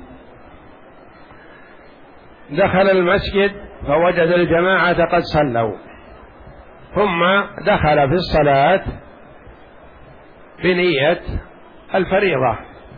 دخل المسجد فوجد الجماعة قد صلوا، ثم دخل في الصلاة بنية الفريضة،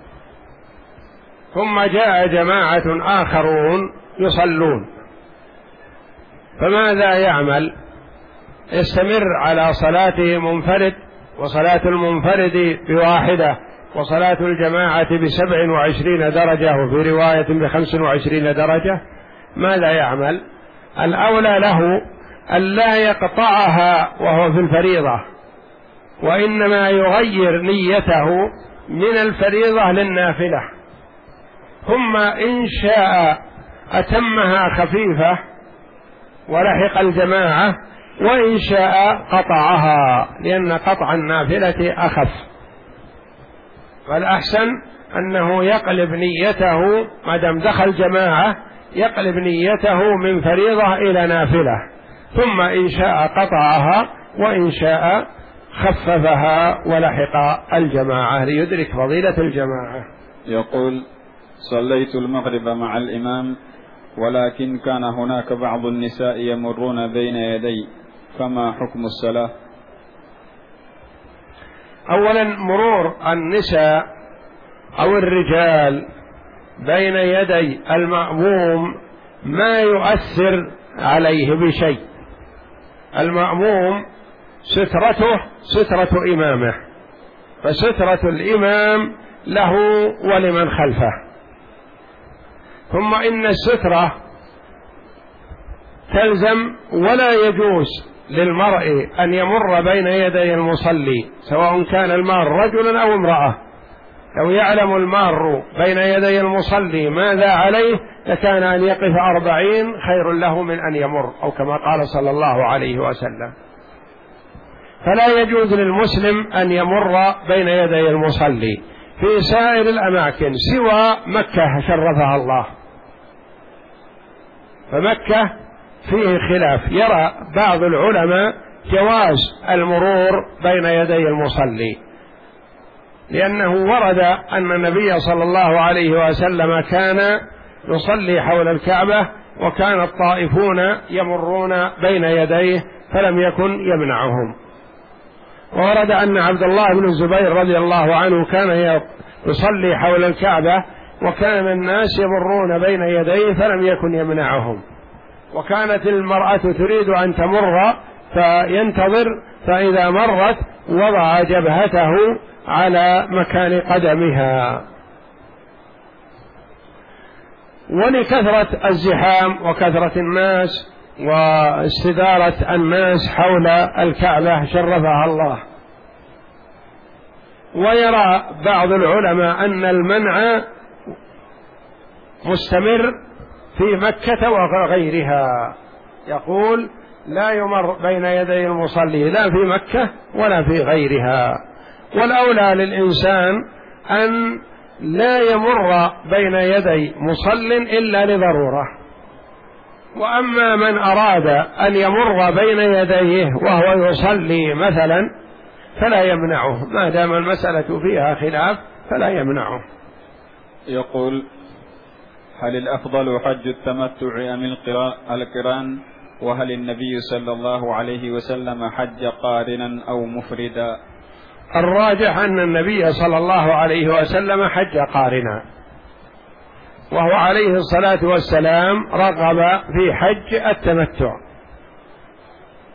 ثم جاء جماعة آخرون يصلون، فماذا يعمل؟ يستمر على صلاته منفرد، وصلاة المنفرد بواحدة، وصلاة الجماعة بسبع وعشرين درجة، وفي رواية بخمس وعشرين درجة؟ ماذا يعمل؟ الأولى له أن لا يقطعها وهو في الفريضة، وإنما يغير نيته من الفريضة للنافلة، ثم إن شاء أتمها خفيفة ولحق الجماعة، وإن شاء قطعها، لأن قطع النافلة أخف. فالأحسن أنه يقلب نيته ما دام دخل جماعة، يقلب نيته من فريضة إلى نافلة، ثم إن شاء قطعها وإن شاء خففها ولحق الجماعة ليدرك فضيلة الجماعة. يقول: صليت المغرب مع الإمام، ولكن كان هناك بعض النساء يمرون بين يدي، فما حكم الصلاة؟ أولا، مرور النساء أو الرجال بين يدي المأموم ما يؤثر عليه بشيء. المأموم سترته سترة إمامه، فسترة الإمام له ولمن خلفه. ثم إن السترة تلزم، ولا يجوز للمرء أن يمر بين يدي المصلي سواء كان المار رجلا أو امرأة. لو يعلم المار بين يدي المصلي ماذا عليه لكان أن يقف أربعين خير له من أن يمر، أو كما قال صلى الله عليه وسلم. فلا يجوز للمسلم أن يمر بين يدي المصلي في سائر الأماكن سوى مكة شرفها الله، فمكة فيه خلاف، يرى بعض العلماء جواز المرور بين يدي المصلي، لأنه ورد أن النبي صلى الله عليه وسلم كان يصلي حول الكعبة، وكان الطائفون يمرون بين يديه فلم يكن يمنعهم. وورد أن عبد الله بن الزبير رضي الله عنه كان يصلي حول الكعبة، وكان الناس يمرون بين يديه فلم يكن يمنعهم. وكانت المرأة تريد أن تمر فينتظر، فإذا مرت وضع جبهته على مكان قدمها. ولكثرة الزحام وكثرة الناس واستدارة الناس حول الكعبة شرفها الله. ويرى بعض العلماء أن المنع مستمر في مكة وغيرها، يقول لا يمر بين يدي المصلي لا في مكة ولا في غيرها. والأولى للإنسان أن لا يمر بين يدي مصل إلا لضرورة. وأما من أراد أن يمر بين يديه وهو يصلي مثلا فلا يمنعه، ما دام المسألة فيها خلاف فلا يمنعه. يقول: هل الأفضل حج التمتع أم القران؟ وهل النبي صلى الله عليه وسلم حج قارنا أو مفردا؟ الراجح أن النبي صلى الله عليه وسلم حج قارنا، وهو عليه الصلاة والسلام رغب في حج التمتع،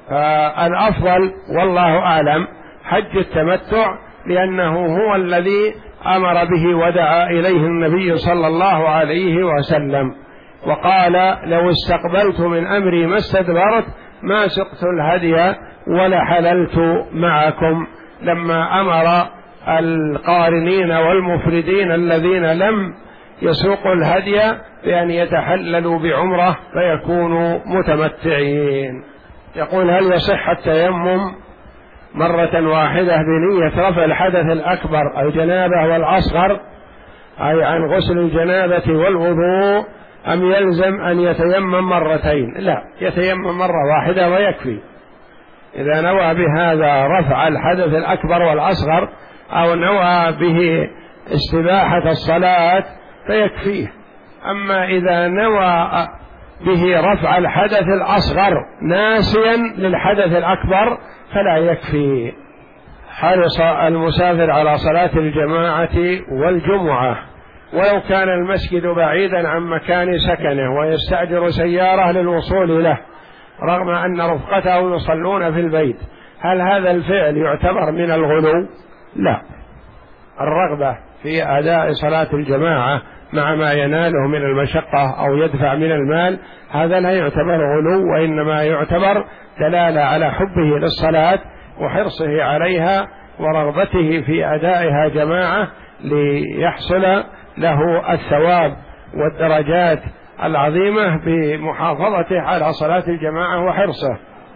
فالأفضل والله أعلم حج التمتع، لأنه هو الذي أمر به ودعا إليه النبي صلى الله عليه وسلم، وقال لو استقبلت من أمري ما استدبرت ما سقت الهدي ولا حللت معكم، لما أمر القارنين والمفردين الذين لم يسوقوا الهدي بأن يتحللوا بعمرة فيكونوا متمتعين. يقول هل يصح التيمم مرة واحدة بنية رفع الحدث الأكبر الجنابة والأصغر، أي عن غسل الجنابة والوضوء، أم يلزم أن يتيمم مرتين؟ لا، يتيمم مرة واحدة ويكفي. إذا نوى بهذا رفع الحدث الأكبر والأصغر أو نوى به استباحة الصلاة فيكفيه. أما إذا نوى به رفع الحدث الأصغر ناسيا للحدث الأكبر فلا يكفي. حرص المسافر على صلاة الجماعة والجمعة ولو كان المسجد بعيدا عن مكان سكنه ويستأجر سيارة للوصول له رغم أن رفقته يصلون في البيت، هل هذا الفعل يعتبر من الغلو؟ لا، الرغبة في أداء صلاة الجماعة مع ما يناله من المشقة أو يدفع من المال هذا لا يعتبر غلو، وإنما يعتبر دلالة على حبه للصلاة وحرصه عليها ورغبته في أدائها جماعة ليحصل له الثواب والدرجات العظيمة بمحافظته على صلاة الجماعة وحرصه.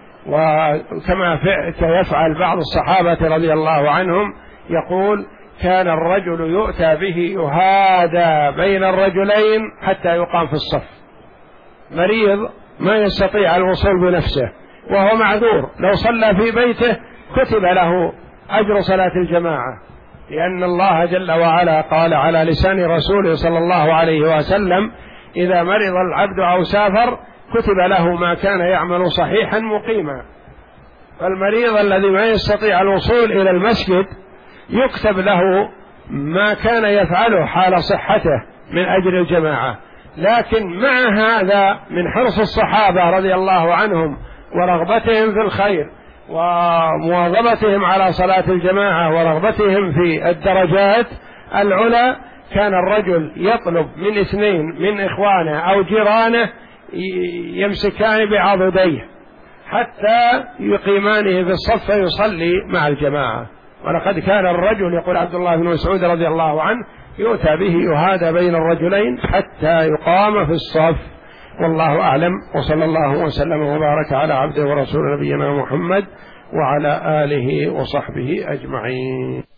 وكما يفعل بعض الصحابة رضي الله عنهم، يقول كان الرجل يؤتى به يهادى بين الرجلين حتى يقام في الصف، مريض ما يستطيع الوصول بنفسه وهو معذور، لو صلى في بيته كتب له أجر صلاة الجماعة، لأن الله جل وعلا قال على لسان رسوله صلى الله عليه وسلم إذا مرض العبد أو سافر كتب له ما كان يعمل صحيحا مقيما. فالمريض الذي ما يستطيع الوصول إلى المسجد يكتب له ما كان يفعله حال صحته من أجل الجماعة. لكن مع هذا من حرص الصحابة رضي الله عنهم ورغبتهم في الخير ومواظبتهم على صلاة الجماعة ورغبتهم في الدرجات العلى، كان الرجل يطلب من اثنين من إخوانه أو جيرانه يمسكان بعضديه حتى يقيمانه في الصف فيصلي مع الجماعة. ولقد كان الرجل، يقول عبد الله بن مسعود رضي الله عنه، يؤتى به يهادى بين الرجلين حتى يقام في الصف. والله أعلم، وصلى الله وسلم وبارك على عبده ورسول نبينا محمد وعلى آله وصحبه أجمعين.